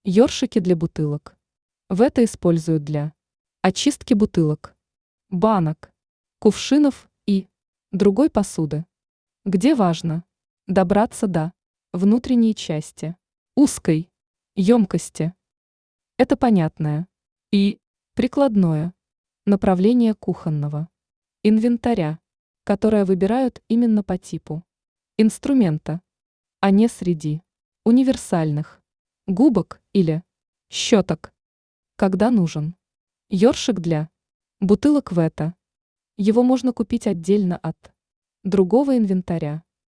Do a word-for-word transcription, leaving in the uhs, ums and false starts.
Ёршики для бутылок. В это используют для очистки бутылок, банок, кувшинов и другой посуды, где важно добраться до внутренней части узкой емкости. Это понятное и прикладное направление кухонного инвентаря, которое выбирают именно по типу инструмента, а не среди универсальных губок или щеток. Когда нужен ёршик для бутылок в это, его можно купить отдельно от другого инвентаря.